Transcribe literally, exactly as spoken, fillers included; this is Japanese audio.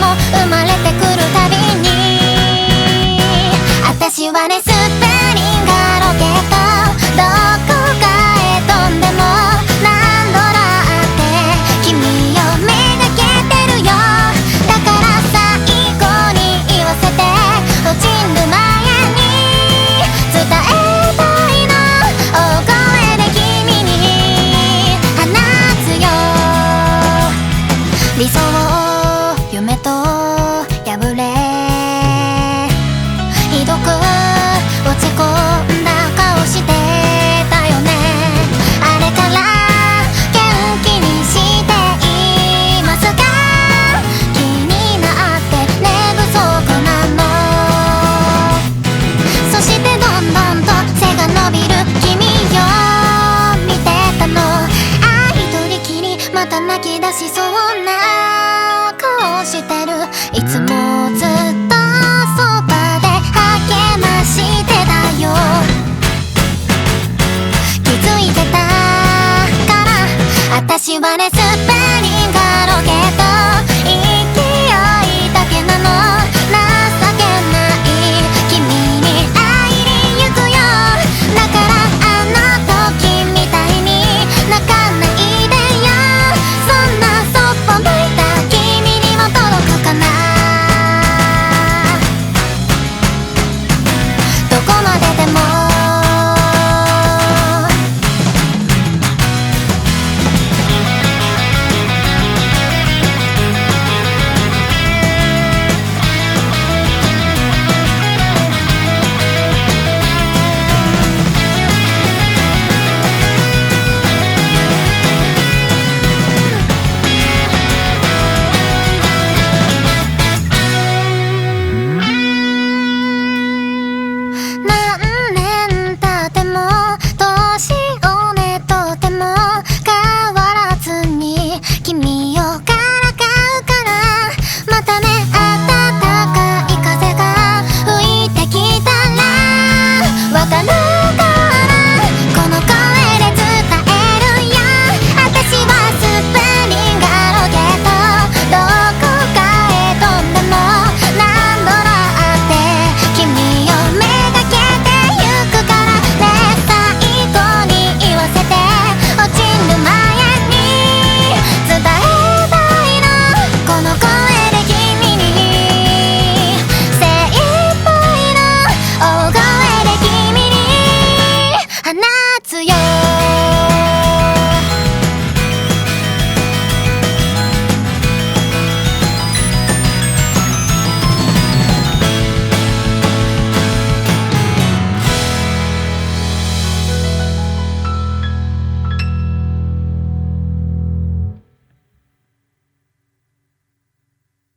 生まれてくるたびに私はねスペリンガーロケットどこかへ飛んでも何度だって君をめがけてるよだから最後に言わせて落ちる前に伝えたいの大声で君に放つよ理想夢と破れひどく落ち込んだ顔してたよねあれから元気にしていますか気になって寝不足なのそしてどんどんと背が伸びる君を見てたのあ一人きりまた泣き出しそうな顔してるいつも